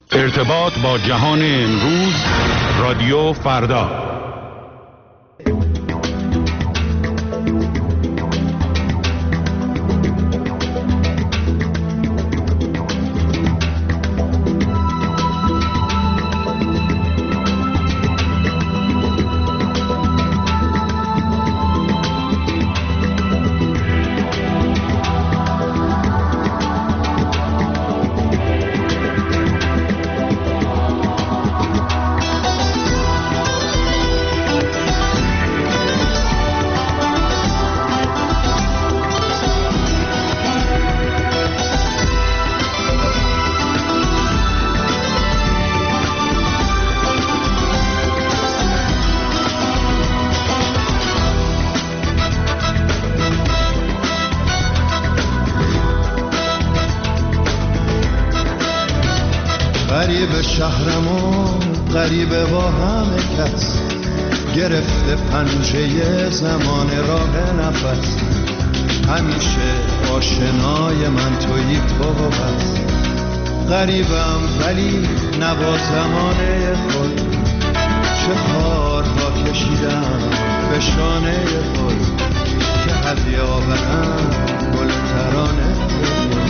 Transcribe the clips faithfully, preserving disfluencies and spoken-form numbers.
ارتباط با جهان امروز، رادیو فردا. غریب شهرمون غریبه با همه کس، گرفته پنجه زمان راه نفس. همیشه آشنای من تویی تو و بس. غریبم ولی نوا زمانه خود، چه کارها کشیدم به شانه خود که هدیه آورم گل ترانه خود.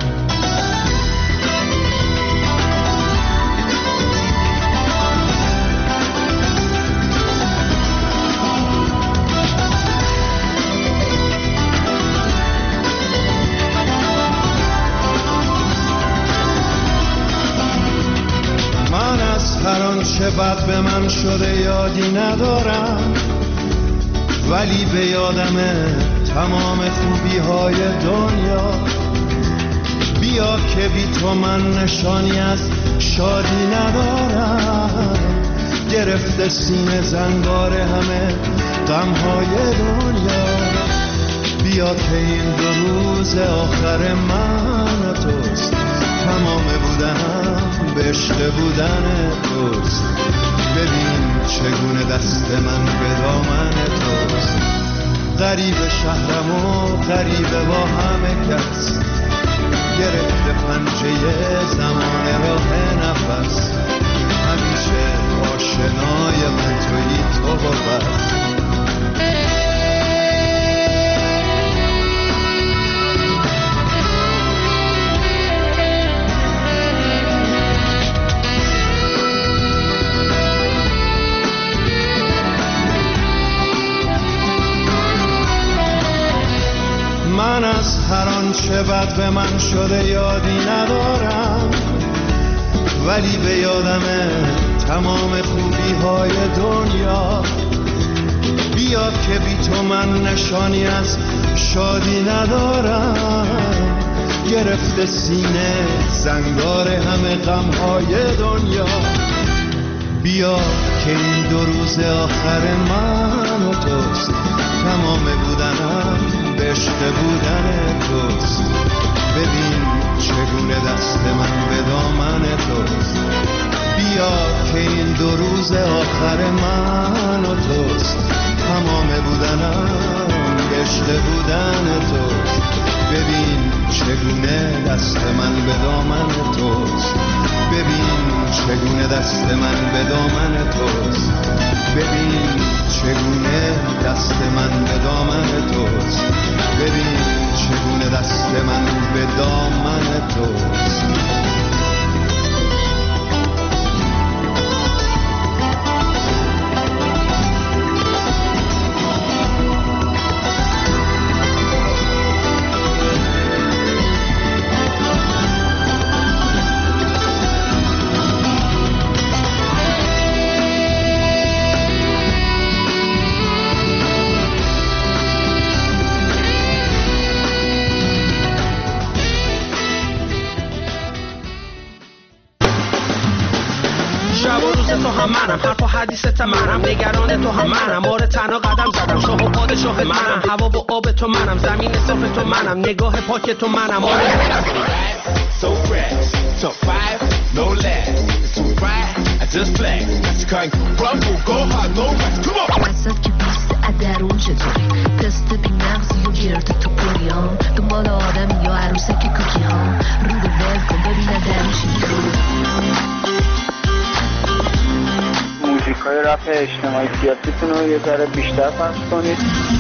هر آنچه بد به من شده یادی ندارم، ولی به یادمه تمام خوبی های دنیا. بیا که بی تو من نشانی از شادی ندارم، گرفته سینه زنگار همه غم های دنیا. بیا که این دو روز آخر من و توست، تمام بودنم به عشق بودن توست. ببین چگونه دست من به دامن توست. غریب شهرم و غریب با همه کس، گرفته پنجه زمان راه نفس. همیشه آشنای من تویی تو و بس. من از هر آنچه بد به من شده یادی ندارم، ولی به یادمه تمام خوبی های دنیا. بیا که بی تو من نشانی از شادی ندارم، گرفته سینه زنگار همه غم های دنیا. بیا که این دو روز آخر من و توست، تمام بودنم به عشق بودن توست. ببین چگونه دست من به دامن توست. بیا که این دو روز آخر من و توست، تمام بودنم به عشق بودن توست. ببین چگونه دست من به دامن توست. ببین چگونه دست من به دامن توست. ببین چگونه دست من به دامن توست. ببین چگونه دست من به دامن توست. حرف و حدیثت منم، نگران تو هم منم، آره تنها قدم زدم، شاه و پادشاه منم، هوا و آب تو منم، زمین صاف تو منم، نگاه پاک تو منم، آره so fresh, top five, no less, it's too bright, I just flex, I can't crumble, go hard, no rest, come on. وسط که بیست ادرون چطوری تست بی مغزی و گرد تو پوریان دنبال آدم یا عروسک کوکی ها رو به ول کن ببینه درون چی کارهای رفع اجتماعی سیاسیتون رو یه ذره بیشتر پخش کنید.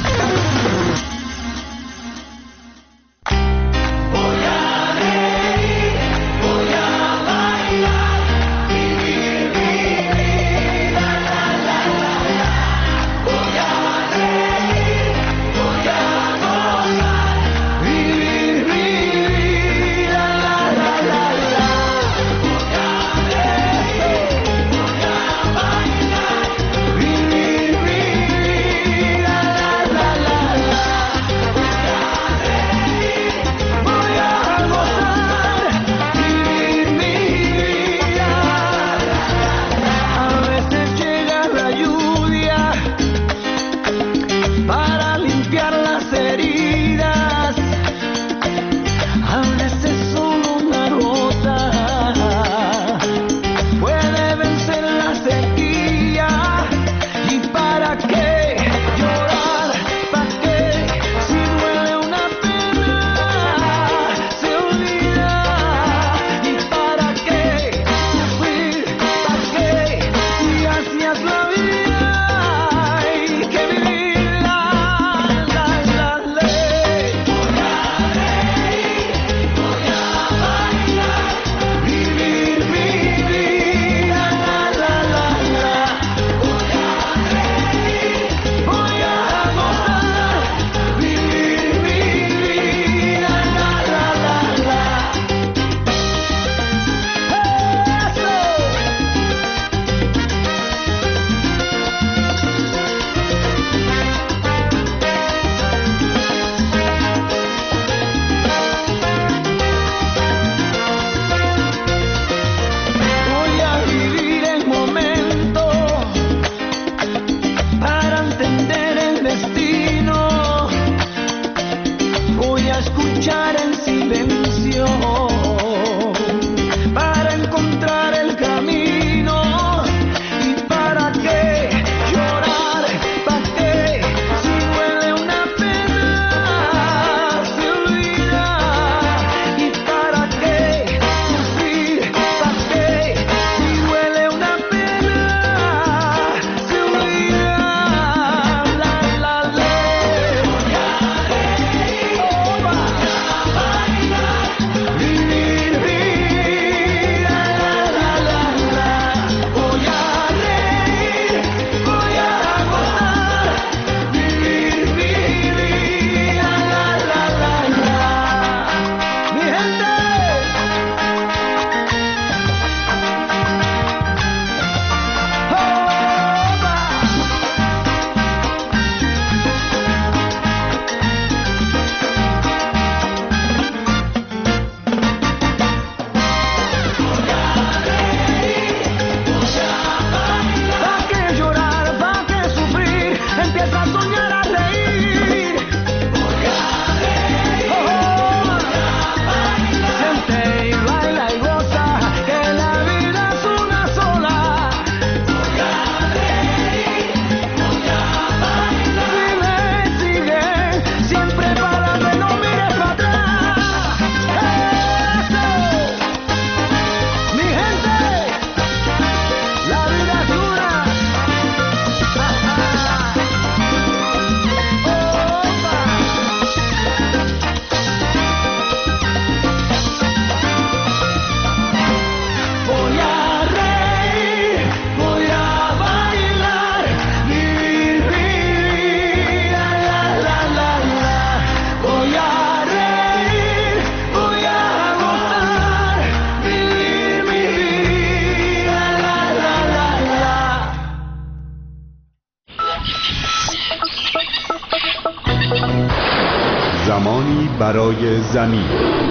زمانی برای زمین.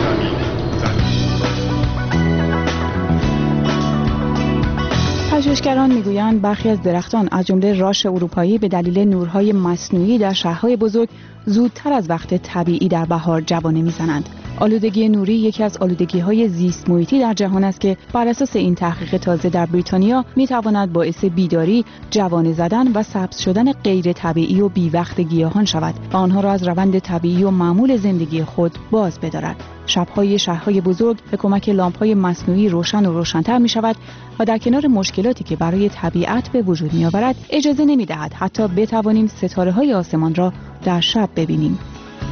پژوهشگران میگویند برخی از درختان از جمله راش اروپایی به دلیل نورهای مصنوعی در شهرهای بزرگ زودتر از وقت طبیعی در بهار جوانه میزنند. آلودگی نوری یکی از آلودگی‌های زیست محیطی در جهان است که بر اساس این تحقیق تازه در بریتانیا می‌تواند باعث بیداری، جوانه زدن و سبز شدن غیر طبیعی و بی‌وقت گیاهان شود و آنها را از روند طبیعی و معمول زندگی خود باز بدارد. شب‌های شهرهای بزرگ به کمک لامپ‌های مصنوعی روشن و روشن‌تر می‌شود و در کنار مشکلاتی که برای طبیعت به وجود می‌آورد، اجازه نمی‌دهد حتی بتوانیم ستاره‌های آسمان را در شب ببینیم.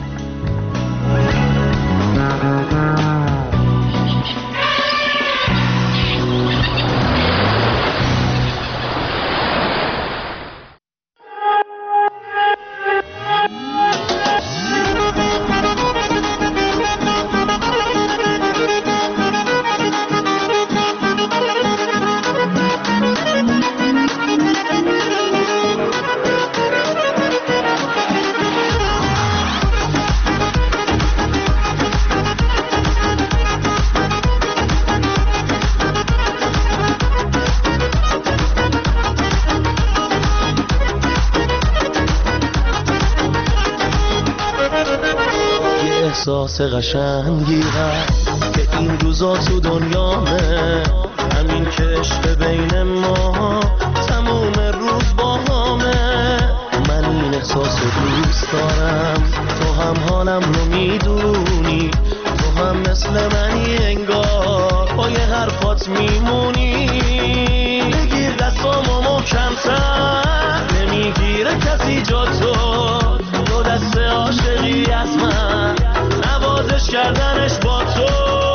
احساس قشنگی هست که این روزا تو دنیامه، همین که عشق بین ما تموم روز با همه. من این احساس رو دوست دارم، تو هم حالم رو میدونی، تو هم مثل منی انگار با یه حرفات میمونی. بگیر دستامو محکم‌تر، نمیگیره کسی جا تو، دو دست عاشقی از من نوازش کردنش با تو.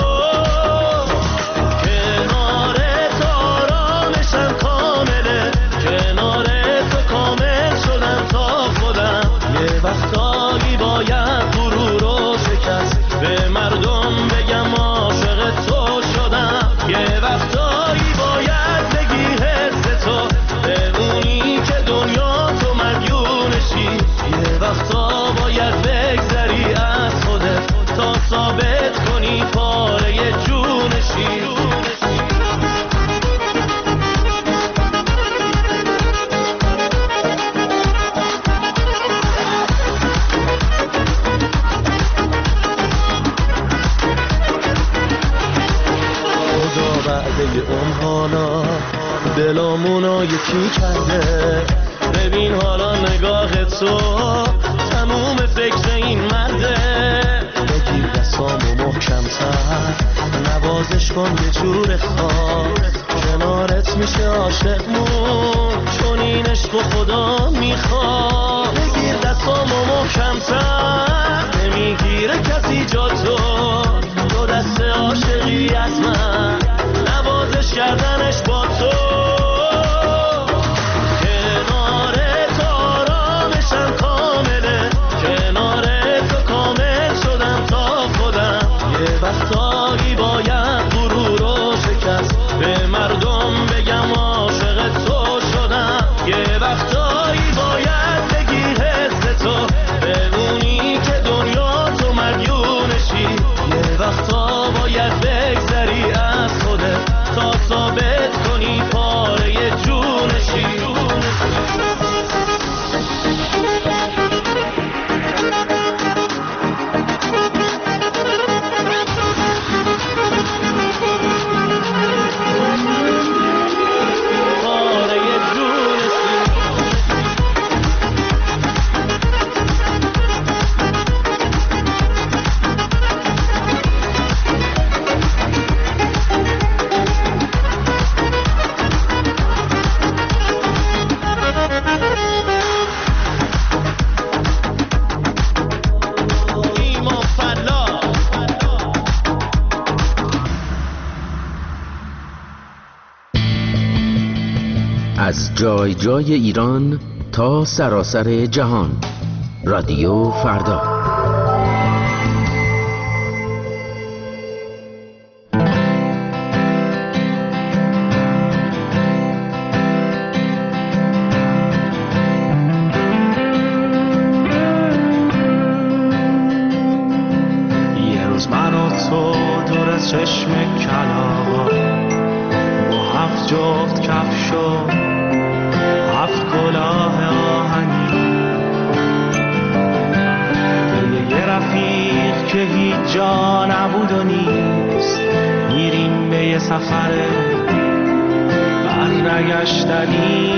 کنار تو آرامشم کامله، کنار تو کامل شدم تا خودم. یه وقتایی باید غرور رو شکست، به مردم بگم عاشق تو شدم. یه وقتایی باید بگی حس تو، بمونی که دنیا تو مدیونشی. یه وقتا باید بگذری از خودت تا ثابت کنی پاره جونشی. خدا بعد یه عمر حالا دلامونو یکی کرده. ببین حالا نگاه تو تموم فکر این مرده. بگیر دستامو محکم‌تر، نوازش کن یه جور خاص، کنارت میشه عاشقمون، چون این عشق و خدا میخواد. بگیر دستامو محکم‌تر، نمیگیره کسی جا تو، دو دست عاشقی از من نوازش کردنش با تو. وقتایی باید غرور رو شکست، به مردم بگم عاشق تو شدم. یه وقتایی باید بگی حس تو، بمونی که دنیا تو مدیونشی. یه وقتا باید بگذری از خودت تا ثابت کنی پاره جونشی. از جای جای ایران تا سراسر جهان، رادیو فردا. یه روز من و تو دور از چشم کلاغا، با هفت جفت کفش و هفت کلاه آهنی، یه رفیق که هیچ جا نبود و نیست، میریم به یه سفر برنگشتنی.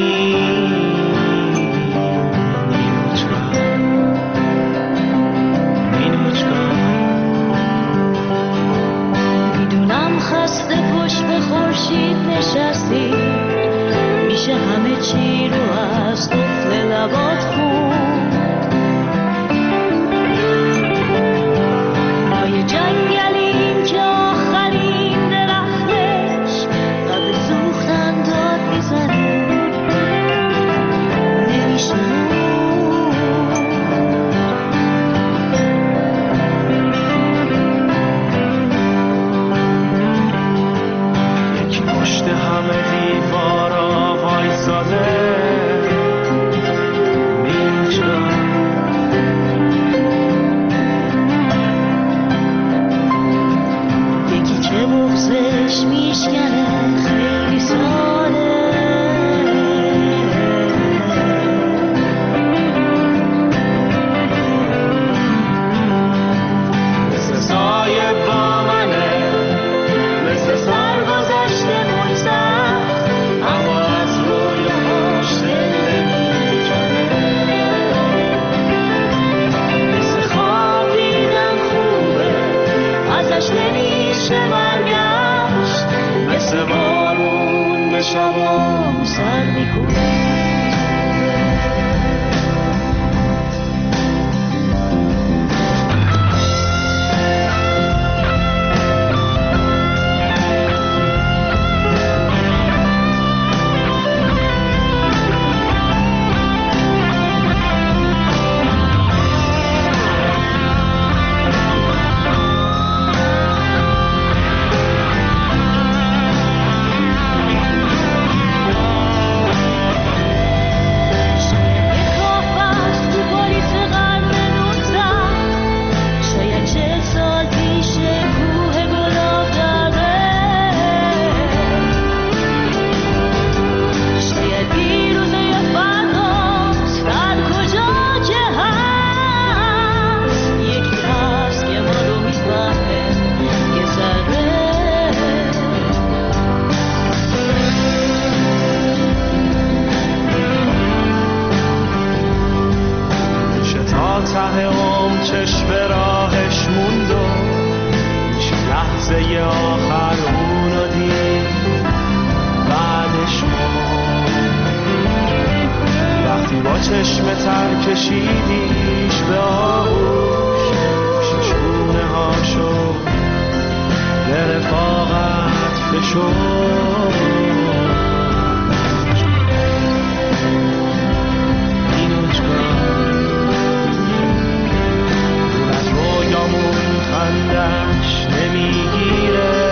میدونم خسته پشت به خورشید نشستی، میشه همه چی رو از قفل لبات خوند. ما یه جنگلیم که آخرین درختش قبل سوختن داد میزنه، نمیشه یکی پشت همه دیوارا وایساده، بغزش میشکنه خیلی ساله، مثل سایه با منه، مثل سرگذشته مویزم، اما از رویاش دل نمیکنه. مثل خواب دیدن خوبه، ازش نمیشه برگشت، مثل بارون به شبام سر میکنه. چشم تر کشیدیش به آغوش، ششونه هاشو به رفاقت فشرد. اینوچگاه دور از رویامون خندش نمیگیره.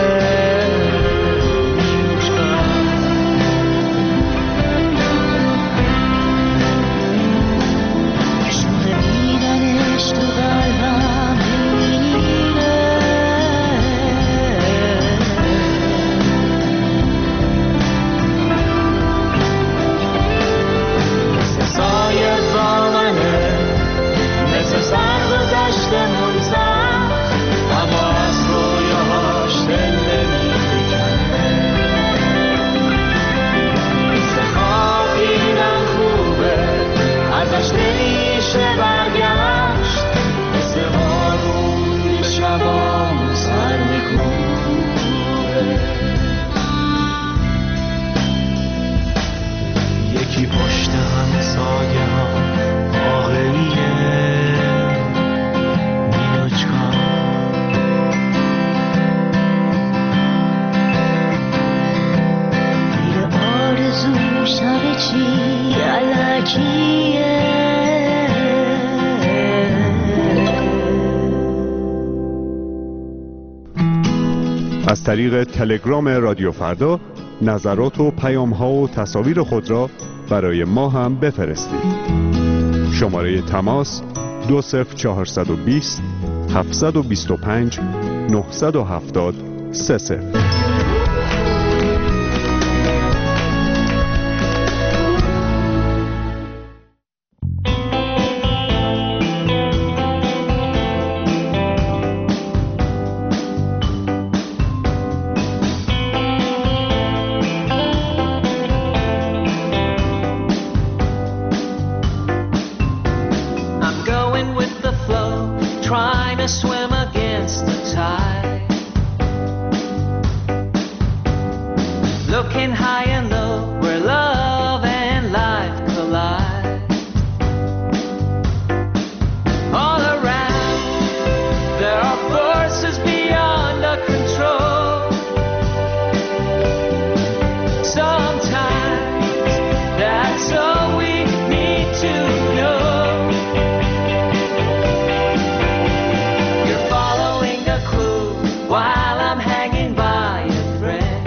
از طریق تلگرام رادیو فردا نظرات و پیام‌ها و تصاویر خود را برای ما هم بفرستید. شماره تماس دو صفر چهارصد و بیست هفتصد و بیست و پنج نهصد و هفتاد سه صفر. looking high and low, where love and life collide. All around, there are forces beyond our control. Sometimes, that's all we need to know. You're following a clue while I'm hanging by a thread.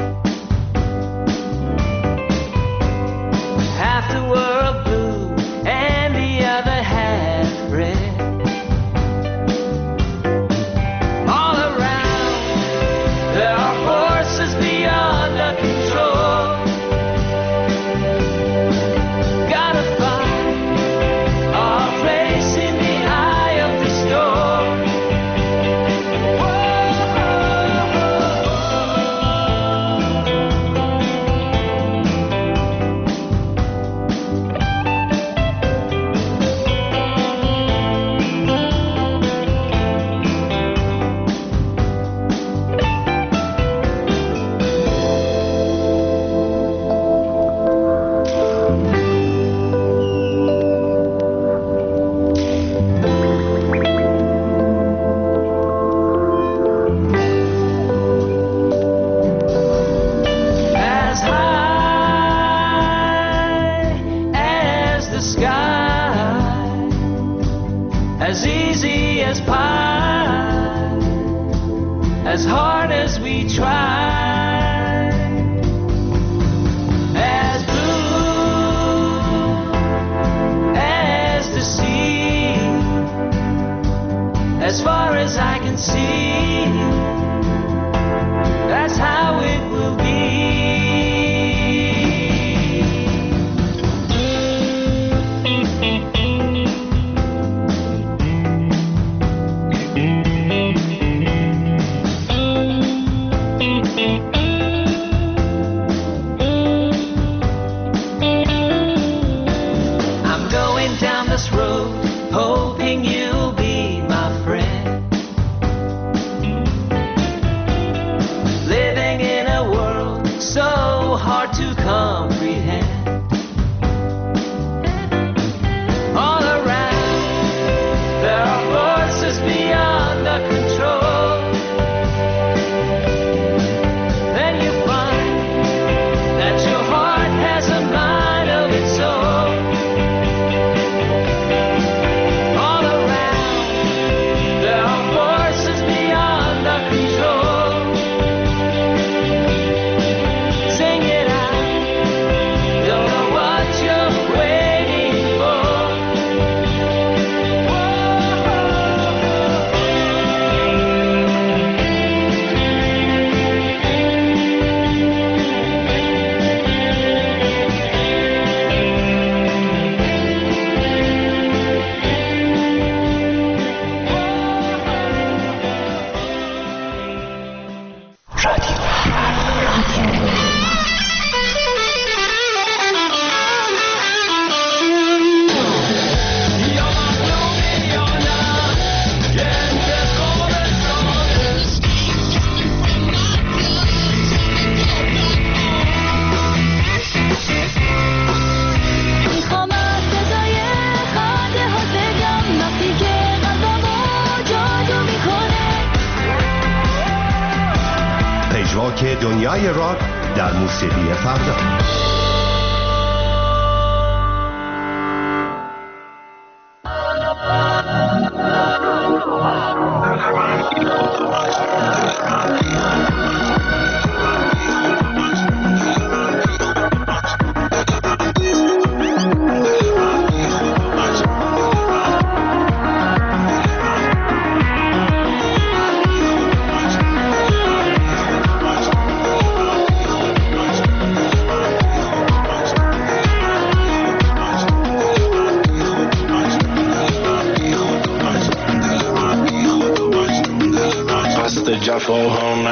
Half the world blue and the other half red. All around, there are forces beyond our control. Gotta find our place in the eye of the storm. As high as the sky, as easy as pie, as hard as we try, as blue as the sea, as far as I can see, that's how it will be. I'm going down this road, hoping you'll be my friend. Living in a world so hard to comprehend. All around, there are forces beyond our control. Then you find that your heart has a mind of its own. All around, there are forces beyond our control. Sing it out, don't know what you're waiting for. میخوام از صدای خنده هات بگم وقتی که قلبمو جادو میکنه. پژواک دنیای راک در موسیقی فردا.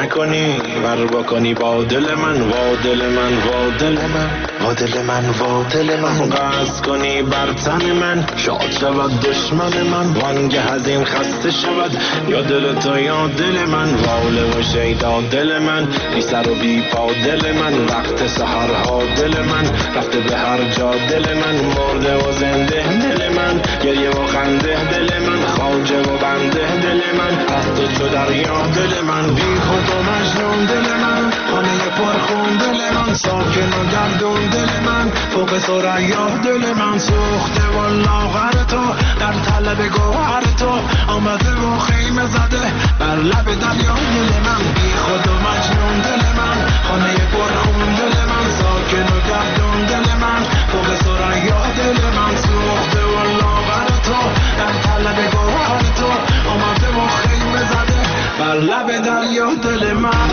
نکنی ور بکنی با دل من، وا دل من، وا دل من، وا دل من، وا دل من، قصد کنی بر تن من، شاد شود دشمن من، وانگه از این خسته شود یا دل تو یا دل من، واله و شیدا دل من، بی سر و بی پا دل من، وقت سحرها دل من، رفته به هر جا دل من، مرده و زنده دل من، گریه و خنده دل من، خواجه و بنده دل من، از تو چو دریا دل من، بی خود و مجنون دل من، خانه پرخون دل من، ساکن و گردون دل من، فوق ثریا دل من، سوخته و لاغر تو در طلب گوهر تو، آمده و خیمه زده بر لب دریا دل من، بی خود و مجنون دل من، خانه پرخون دل من، ساکن و گردون دل من، فوق ثریا دل من، سوخته و لاغر تو در طلب گوهر تو، آمده و خیمه زده بر لب دریا دل من.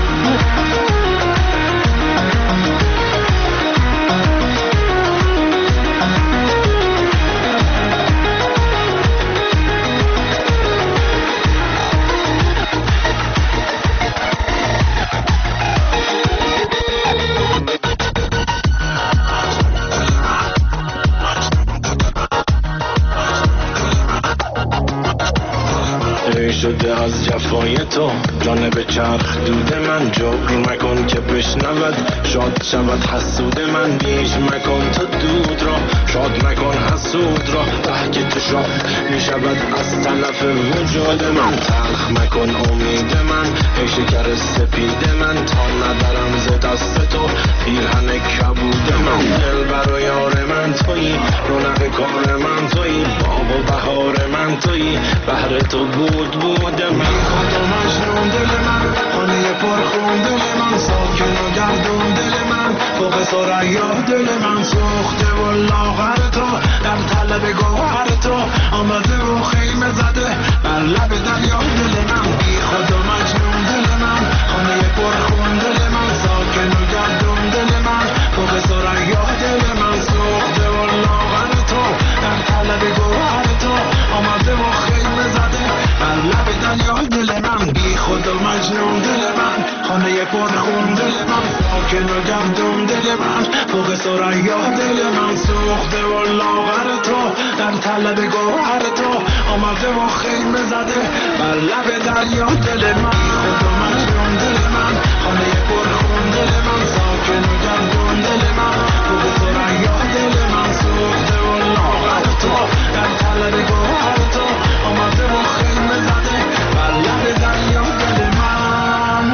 شده از جفای تو جانب چرخ دود من، جبر مکن که بشنود شاد شود حسود من، بیش مکن تا دود را شاد مکن حسود را، ته تو شاد می شود از تلف وجود من، تلخ مکن امید من ای شکر سپید من، تا ندارم ز دست تو پیرهن کبود من، دل بر یار من تویی، رونق کار من تویی، باغ و بهار من تویی، بهر تو بود بود من، خود و مجنون دل من، خانه پرخون دل من، ساکن و گردون دل من، فوق ثریا دل من، سوخته و لاغر تو در طلب گوهر تو، آمده و خیمه زده بر لب دریا دل من، بی خود و مجنون دل من، خانه پرخون دل من، ساکن و گردون دل من، فوق ثریا دل من، سوخته و لاغر تو در طلب گوهر تو، آمده و خیمه زده بر لب دریا دل من، بی خود و مجنون دل من، خانه پرخون دل من، ساکن و گردون دل من، فوق ثریا دل من، سوخته و لاغر تو در طلب گوهر تو، آمده و خیمه زده بر لب دریا دل من، بی خود و مجنون دل من، خانه پرخون دل من، ساکن و گردون دل من، فوق ثریا دل من، سوخته و لاغر تو در طلب گوهر تو، آمده و خیمه زده بر لب دریا دل من.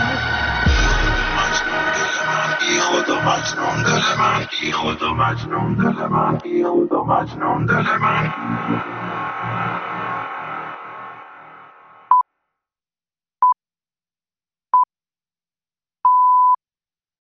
بی خود و مجنون دل من، بی خود و مجنون دل من، بی خود و مجنون دل من.